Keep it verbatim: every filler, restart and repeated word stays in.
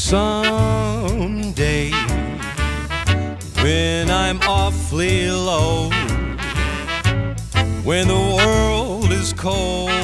Someday, when I'm awfully low, when the world is cold,